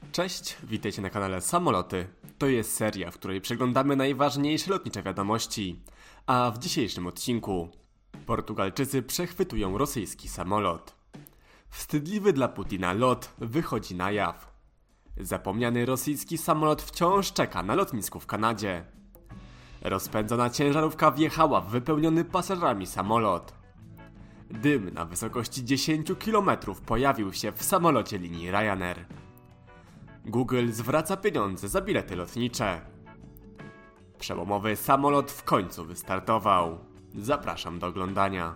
Cześć, witajcie na kanale Samoloty. To jest seria, w której przeglądamy najważniejsze lotnicze wiadomości. A w dzisiejszym odcinku Portugalczycy przechwytują rosyjski samolot. Wstydliwy dla Putina lot wychodzi na jaw. Zapomniany rosyjski samolot wciąż czeka na lotnisku w Kanadzie. Rozpędzona ciężarówka wjechała w wypełniony pasażerami samolot. Dym na wysokości 10 km pojawił się w samolocie linii Ryanair. Google zwraca pieniądze za bilety lotnicze. Przełomowy samolot w końcu wystartował. Zapraszam do oglądania.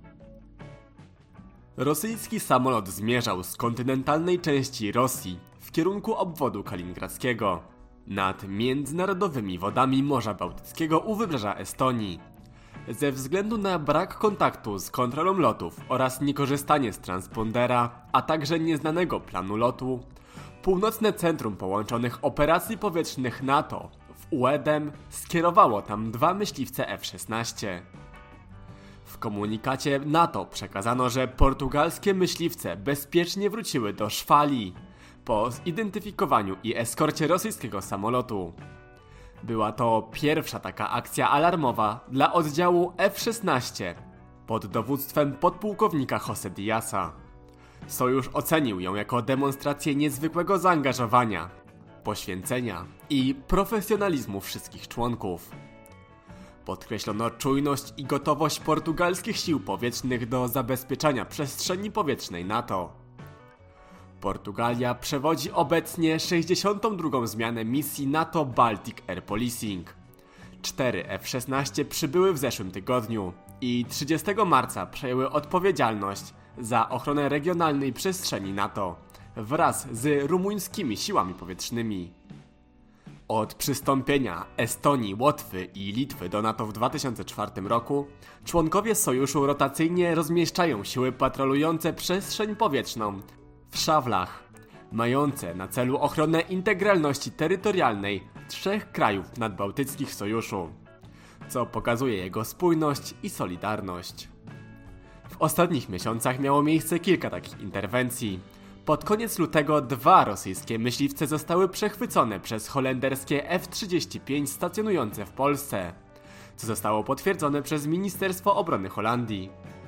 Rosyjski samolot zmierzał z kontynentalnej części Rosji w kierunku obwodu kaliningradzkiego, nad międzynarodowymi wodami Morza Bałtyckiego u wybrzeża Estonii. Ze względu na brak kontaktu z kontrolą lotów oraz niekorzystanie z transpondera, a także nieznanego planu lotu, Północne Centrum Połączonych Operacji Powietrznych NATO w Uedem skierowało tam 2 myśliwce F-16. W komunikacie NATO przekazano, że portugalskie myśliwce bezpiecznie wróciły do szwali po zidentyfikowaniu i eskorcie rosyjskiego samolotu. Była to pierwsza taka akcja alarmowa dla oddziału F-16 pod dowództwem podpułkownika José Diasa. Sojusz ocenił ją jako demonstrację niezwykłego zaangażowania, poświęcenia i profesjonalizmu wszystkich członków. Podkreślono czujność i gotowość portugalskich sił powietrznych do zabezpieczania przestrzeni powietrznej NATO. Portugalia przewodzi obecnie 62. zmianę misji NATO Baltic Air Policing. 4 F-16 przybyły w zeszłym tygodniu i 30 marca przejęły odpowiedzialność za ochronę regionalnej przestrzeni NATO wraz z rumuńskimi siłami powietrznymi. Od przystąpienia Estonii, Łotwy i Litwy do NATO w 2004 roku członkowie sojuszu rotacyjnie rozmieszczają siły patrolujące przestrzeń powietrzną w szawlach, mające na celu ochronę integralności terytorialnej 3 krajów nadbałtyckich sojuszu, co pokazuje jego spójność i solidarność. W ostatnich miesiącach miało miejsce kilka takich interwencji. Pod koniec lutego 2 rosyjskie myśliwce zostały przechwycone przez holenderskie F-35 stacjonujące w Polsce, co zostało potwierdzone przez Ministerstwo Obrony Holandii.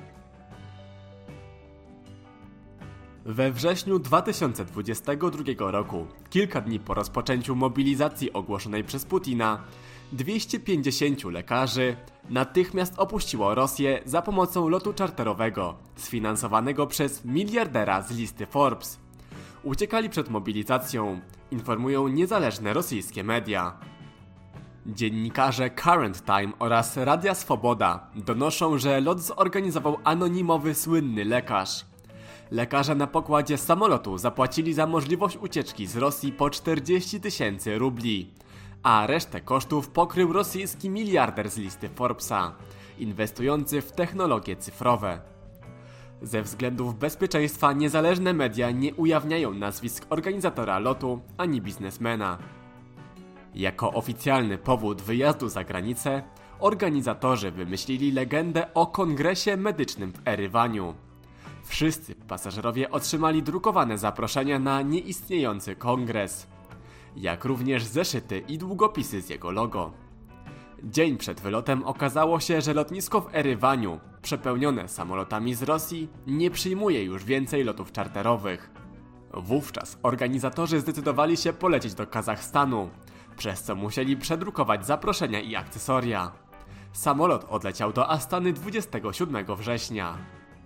We wrześniu 2022 roku, kilka dni po rozpoczęciu mobilizacji ogłoszonej przez Putina, 250 lekarzy natychmiast opuściło Rosję za pomocą lotu czarterowego, sfinansowanego przez miliardera z listy Forbes. Uciekali przed mobilizacją, informują niezależne rosyjskie media. Dziennikarze Current Time oraz Radia Swoboda donoszą, że lot zorganizował anonimowy słynny lekarz. Lekarze na pokładzie samolotu zapłacili za możliwość ucieczki z Rosji po 40 000 rubli, a resztę kosztów pokrył rosyjski miliarder z listy Forbesa, inwestujący w technologie cyfrowe. Ze względów bezpieczeństwa niezależne media nie ujawniają nazwisk organizatora lotu ani biznesmena. Jako oficjalny powód wyjazdu za granicę, organizatorzy wymyślili legendę o kongresie medycznym w Erywaniu. Wszyscy pasażerowie otrzymali drukowane zaproszenia na nieistniejący kongres, jak również zeszyty i długopisy z jego logo. Dzień przed wylotem okazało się, że lotnisko w Erywaniu, przepełnione samolotami z Rosji, nie przyjmuje już więcej lotów czarterowych. Wówczas organizatorzy zdecydowali się polecieć do Kazachstanu, przez co musieli przedrukować zaproszenia i akcesoria. Samolot odleciał do Astany 27 września.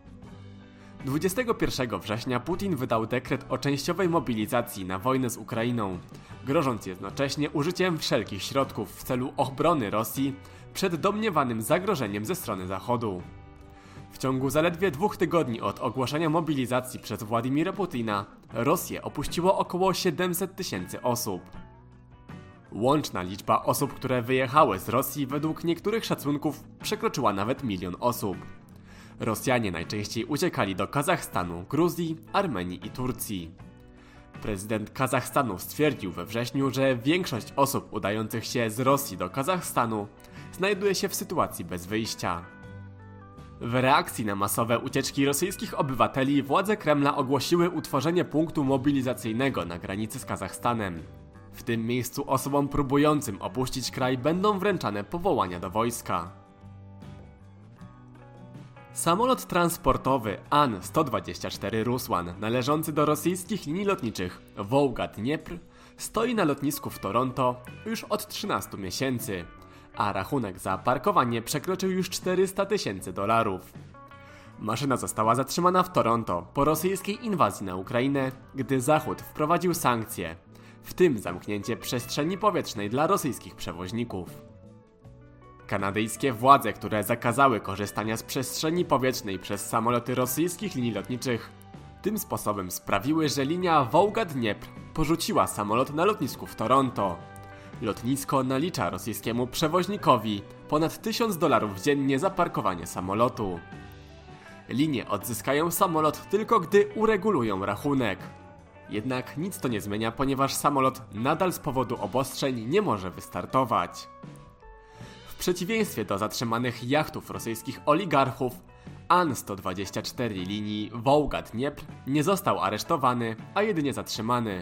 21 września Putin wydał dekret o częściowej mobilizacji na wojnę z Ukrainą, grożąc jednocześnie użyciem wszelkich środków w celu obrony Rosji przed domniewanym zagrożeniem ze strony Zachodu. W ciągu zaledwie 2 tygodni od ogłoszenia mobilizacji przez Władimira Putina Rosję opuściło około 700 000 osób. Łączna liczba osób, które wyjechały z Rosji według niektórych szacunków przekroczyła nawet 1 000 000 osób. Rosjanie najczęściej uciekali do Kazachstanu, Gruzji, Armenii i Turcji. Prezydent Kazachstanu stwierdził we wrześniu, że większość osób udających się z Rosji do Kazachstanu znajduje się w sytuacji bez wyjścia. W reakcji na masowe ucieczki rosyjskich obywateli władze Kremla ogłosiły utworzenie punktu mobilizacyjnego na granicy z Kazachstanem. W tym miejscu osobom próbującym opuścić kraj będą wręczane powołania do wojska. Samolot transportowy An-124 Rusłan, należący do rosyjskich linii lotniczych Wołga-Dniepr, stoi na lotnisku w Toronto już od 13 miesięcy, a rachunek za parkowanie przekroczył już $400,000. Maszyna została zatrzymana w Toronto po rosyjskiej inwazji na Ukrainę, gdy Zachód wprowadził sankcje, w tym zamknięcie przestrzeni powietrznej dla rosyjskich przewoźników. Kanadyjskie władze, które zakazały korzystania z przestrzeni powietrznej przez samoloty rosyjskich linii lotniczych, tym sposobem sprawiły, że linia Wołga-Dniepr porzuciła samolot na lotnisku w Toronto. Lotnisko nalicza rosyjskiemu przewoźnikowi ponad $1000 dziennie za parkowanie samolotu. Linie odzyskają samolot tylko gdy uregulują rachunek. Jednak nic to nie zmienia, ponieważ samolot nadal z powodu obostrzeń nie może wystartować. W przeciwieństwie do zatrzymanych jachtów rosyjskich oligarchów, An-124 linii Wołga-Dniepr nie został aresztowany, a jedynie zatrzymany.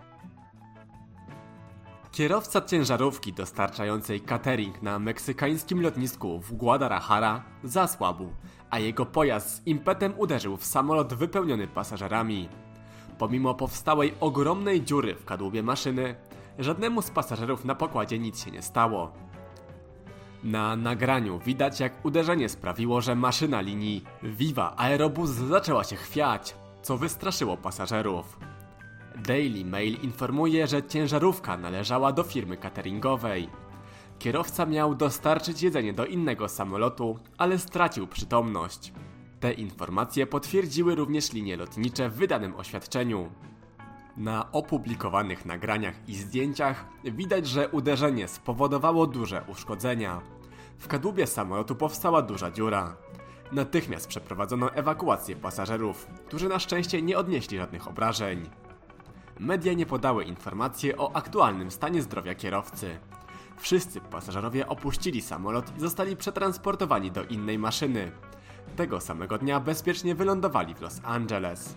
Kierowca ciężarówki dostarczającej catering na meksykańskim lotnisku w Guadalajara zasłabł, a jego pojazd z impetem uderzył w samolot wypełniony pasażerami. Pomimo powstałej ogromnej dziury w kadłubie maszyny, żadnemu z pasażerów na pokładzie nic się nie stało. Na nagraniu widać, jak uderzenie sprawiło, że maszyna linii Viva Aerobus zaczęła się chwiać, co wystraszyło pasażerów. Daily Mail informuje, że ciężarówka należała do firmy cateringowej. Kierowca miał dostarczyć jedzenie do innego samolotu, ale stracił przytomność. Te informacje potwierdziły również linie lotnicze w wydanym oświadczeniu. Na opublikowanych nagraniach i zdjęciach widać, że uderzenie spowodowało duże uszkodzenia. W kadłubie samolotu powstała duża dziura. Natychmiast przeprowadzono ewakuację pasażerów, którzy na szczęście nie odnieśli żadnych obrażeń. Media nie podały informacji o aktualnym stanie zdrowia kierowcy. Wszyscy pasażerowie opuścili samolot i zostali przetransportowani do innej maszyny. Tego samego dnia bezpiecznie wylądowali w Los Angeles.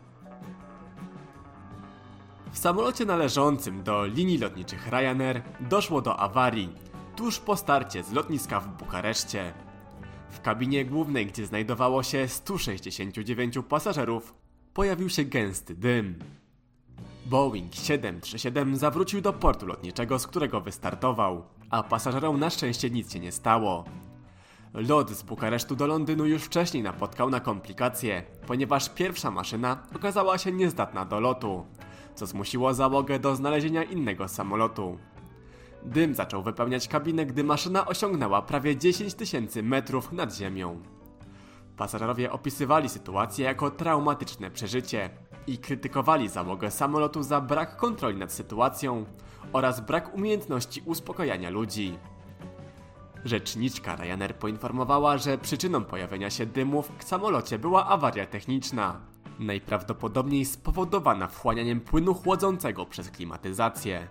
W samolocie należącym do linii lotniczych Ryanair doszło do awarii tuż po starcie z lotniska w Bukareszcie. W kabinie głównej, gdzie znajdowało się 169 pasażerów, pojawił się gęsty dym. Boeing 737 zawrócił do portu lotniczego, z którego wystartował, a pasażerom na szczęście nic się nie stało. Lot z Bukaresztu do Londynu już wcześniej napotkał na komplikacje, ponieważ pierwsza maszyna okazała się niezdatna do lotu, co zmusiło załogę do znalezienia innego samolotu. Dym zaczął wypełniać kabinę, gdy maszyna osiągnęła prawie 10 000 metrów nad ziemią. Pasażerowie opisywali sytuację jako traumatyczne przeżycie i krytykowali załogę samolotu za brak kontroli nad sytuacją oraz brak umiejętności uspokajania ludzi. Rzeczniczka Ryanair poinformowała, że przyczyną pojawienia się dymów w samolocie była awaria techniczna, najprawdopodobniej spowodowana wchłanianiem płynu chłodzącego przez klimatyzację.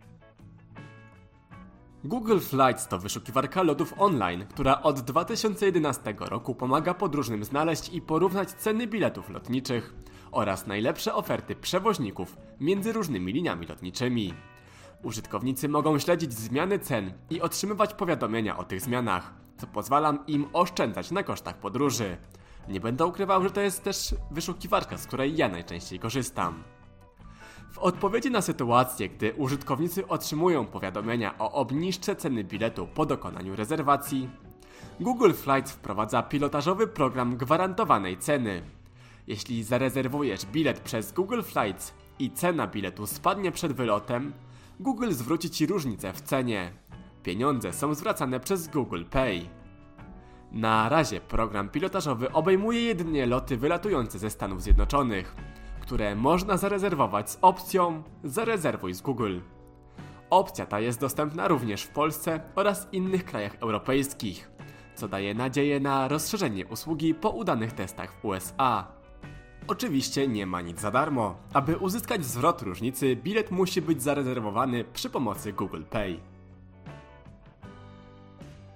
Google Flights to wyszukiwarka lotów online, która od 2011 roku pomaga podróżnym znaleźć i porównać ceny biletów lotniczych oraz najlepsze oferty przewoźników między różnymi liniami lotniczymi. Użytkownicy mogą śledzić zmiany cen i otrzymywać powiadomienia o tych zmianach, co pozwala im oszczędzać na kosztach podróży. Nie będę ukrywał, że to jest też wyszukiwarka, z której ja najczęściej korzystam. W odpowiedzi na sytuację, gdy użytkownicy otrzymują powiadomienia o obniżce ceny biletu po dokonaniu rezerwacji, Google Flights wprowadza pilotażowy program gwarantowanej ceny. Jeśli zarezerwujesz bilet przez Google Flights i cena biletu spadnie przed wylotem, Google zwróci Ci różnicę w cenie. Pieniądze są zwracane przez Google Pay. Na razie program pilotażowy obejmuje jedynie loty wylatujące ze Stanów Zjednoczonych, które można zarezerwować z opcją Zarezerwuj z Google. Opcja ta jest dostępna również w Polsce oraz innych krajach europejskich, co daje nadzieję na rozszerzenie usługi po udanych testach w USA. Oczywiście nie ma nic za darmo. Aby uzyskać zwrot różnicy, bilet musi być zarezerwowany przy pomocy Google Pay.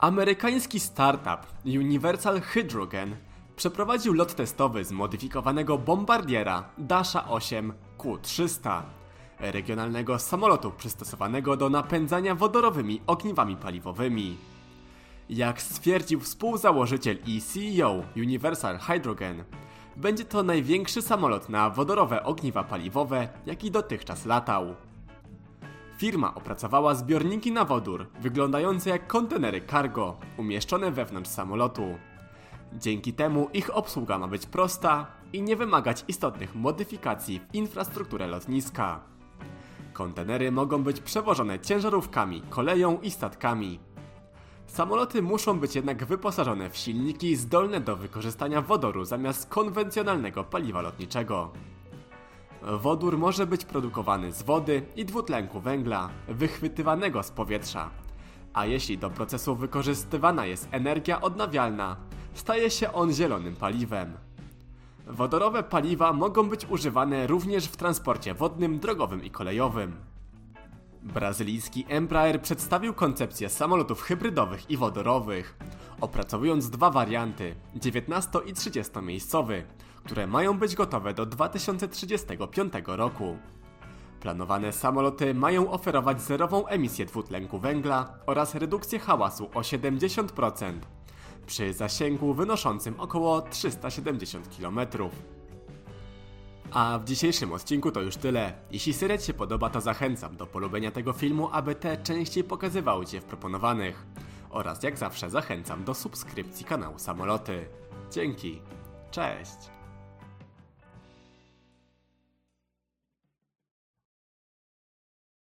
Amerykański startup Universal Hydrogen przeprowadził lot testowy zmodyfikowanego bombardiera Dasha 8 Q300, regionalnego samolotu przystosowanego do napędzania wodorowymi ogniwami paliwowymi. Jak stwierdził współzałożyciel i CEO Universal Hydrogen, będzie to największy samolot na wodorowe ogniwa paliwowe, jaki dotychczas latał. Firma opracowała zbiorniki na wodór, wyglądające jak kontenery cargo, umieszczone wewnątrz samolotu. Dzięki temu ich obsługa ma być prosta i nie wymagać istotnych modyfikacji w infrastrukturę lotniska. Kontenery mogą być przewożone ciężarówkami, koleją i statkami. Samoloty muszą być jednak wyposażone w silniki zdolne do wykorzystania wodoru zamiast konwencjonalnego paliwa lotniczego. Wodór może być produkowany z wody i dwutlenku węgla wychwytywanego z powietrza, a jeśli do procesu wykorzystywana jest energia odnawialna, staje się on zielonym paliwem. Wodorowe paliwa mogą być używane również w transporcie wodnym, drogowym i kolejowym. Brazylijski Embraer przedstawił koncepcję samolotów hybrydowych i wodorowych, opracowując dwa warianty, 19 i 30 miejscowy, które mają być gotowe do 2035 roku. Planowane samoloty mają oferować zerową emisję dwutlenku węgla oraz redukcję hałasu o 70%, przy zasięgu wynoszącym około 370 km. A w dzisiejszym odcinku to już tyle. Jeśli serial Ci się podoba, to zachęcam do polubienia tego filmu, aby te częściej pokazywały Cię w proponowanych. Oraz jak zawsze zachęcam do subskrypcji kanału Samoloty. Dzięki. Cześć.